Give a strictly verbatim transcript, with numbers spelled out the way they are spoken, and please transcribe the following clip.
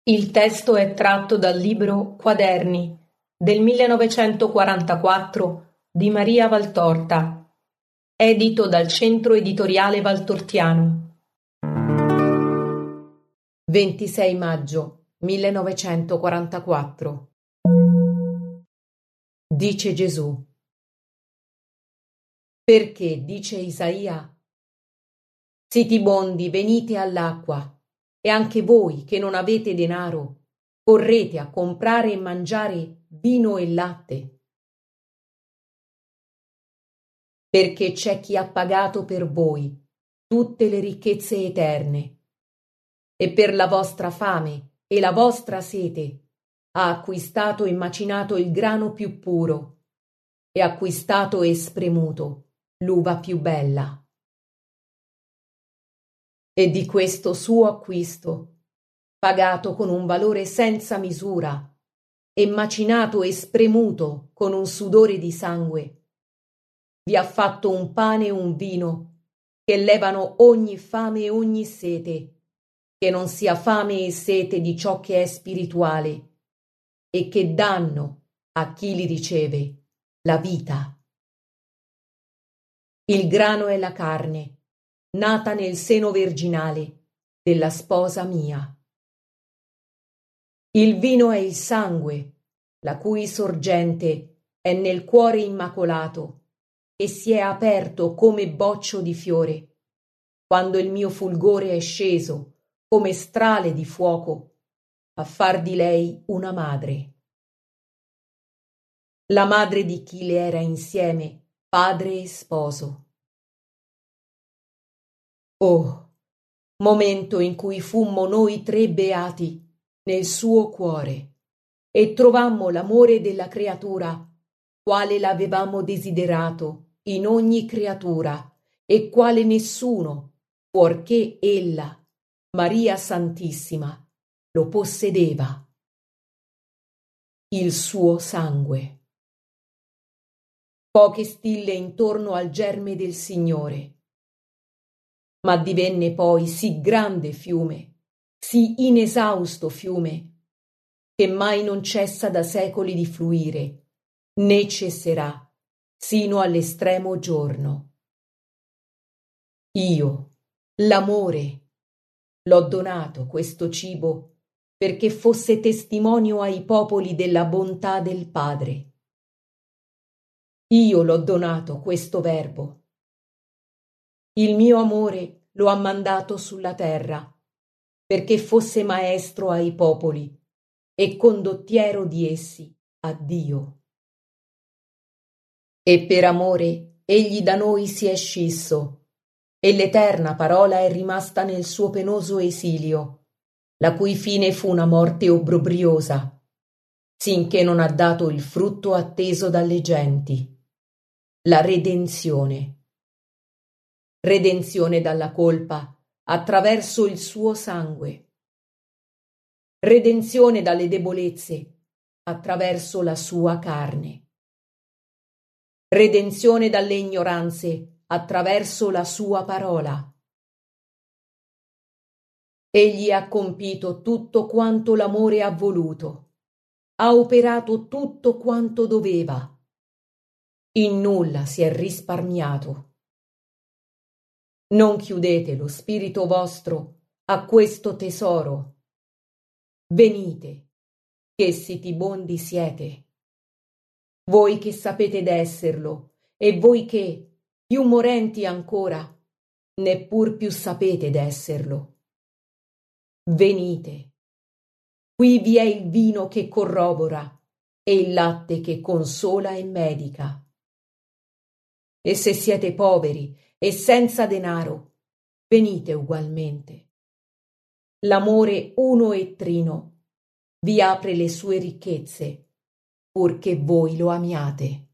Il testo è tratto dal libro Quaderni del millenovecentoquarantaquattro di Maria Valtorta, edito dal Centro Editoriale Valtortiano. ventisei maggio millenovecentoquarantaquattro. Dice Gesù. Perché, dice Isaia, sitibondi, venite all'acqua, e anche voi che non avete denaro, correte a comprare e mangiare vino e latte. Perché c'è chi ha pagato per voi tutte le ricchezze eterne, e per la vostra fame e la vostra sete ha acquistato e macinato il grano più puro, e acquistato e spremuto l'uva più bella. E di questo suo acquisto, pagato con un valore senza misura e macinato e spremuto con un sudore di sangue, vi ha fatto un pane e un vino che levano ogni fame e ogni sete, che non sia fame e sete di ciò che è spirituale, e che danno a chi li riceve la vita. Il grano è la carne, nata nel seno virginale della sposa mia. Il vino è il sangue, la cui sorgente è nel cuore immacolato, e si è aperto come boccio di fiore, quando il mio fulgore è sceso come strale di fuoco a far di lei una madre. La madre di chi le era insieme, padre e sposo. Oh, momento in cui fummo noi tre beati nel suo cuore e trovammo l'amore della creatura, quale l'avevamo desiderato in ogni creatura e quale nessuno, fuorché ella, Maria Santissima, lo possedeva. Il suo sangue. Poche stille intorno al germe del Signore, ma divenne poi sì grande fiume, sì inesausto fiume, che mai non cessa da secoli di fluire, né cesserà sino all'estremo giorno. Io, l'amore, l'ho donato questo cibo perché fosse testimonio ai popoli della bontà del Padre. Io l'ho donato questo verbo. Il mio amore lo ha mandato sulla terra perché fosse maestro ai popoli e condottiero di essi a Dio. E per amore egli da noi si è scisso, e l'eterna parola è rimasta nel suo penoso esilio, la cui fine fu una morte obbrobriosa, sinché non ha dato il frutto atteso dalle genti, la redenzione. Redenzione dalla colpa attraverso il suo sangue. Redenzione dalle debolezze attraverso la sua carne. Redenzione dalle ignoranze attraverso la sua parola. Egli ha compito tutto quanto l'amore ha voluto, ha operato tutto quanto doveva. In nulla si è risparmiato. Non chiudete lo spirito vostro a questo tesoro. Venite, che sitibondi siete. Voi che sapete d'esserlo, e voi che, più morenti ancora, neppur più sapete d'esserlo. Venite. Qui vi è il vino che corrobora e il latte che consola e medica. E se siete poveri e senza denaro, venite ugualmente. L'amore uno e trino vi apre le sue ricchezze, purché voi lo amiate.